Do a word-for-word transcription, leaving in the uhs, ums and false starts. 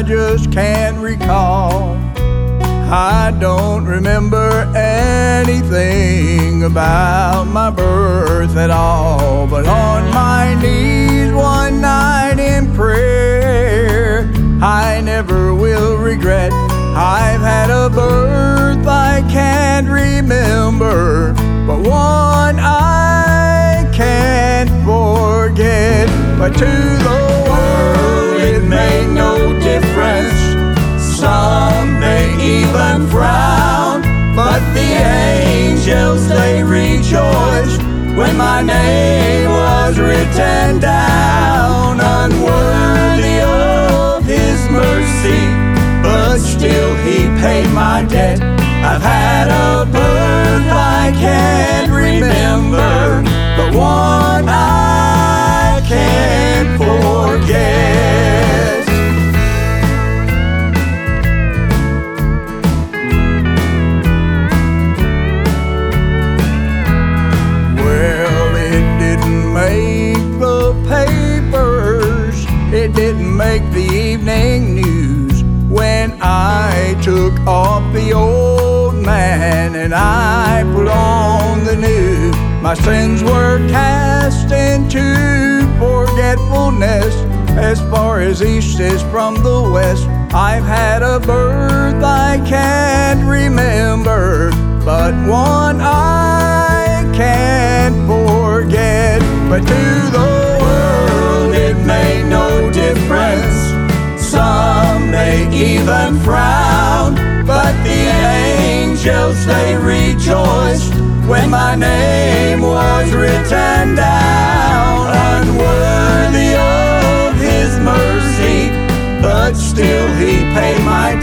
just can't recall. I don't remember anything about my birth at all, but on my knees one night in prayer, I never will regret. I've had a birth I can't remember, but one I can't forget. But to the world it made no difference. Some may even frown, but the angels, they rejoiced when my name was written down. Unworthy of His mercy, but still He paid my debt. I've had a birth I can't remember, but one I can't forget. Well, it didn't make the papers, it didn't make the evening news, when I took off the old man and I put on the new. My sins were cast into forgetfulness, as far as east is from the west. I've had a birth I can't remember, but one I can't forget. But to the world it made no difference. Some may even frown, but the angels, they rejoiced when my name was written down. Unworthy of His mercy, but still He paid my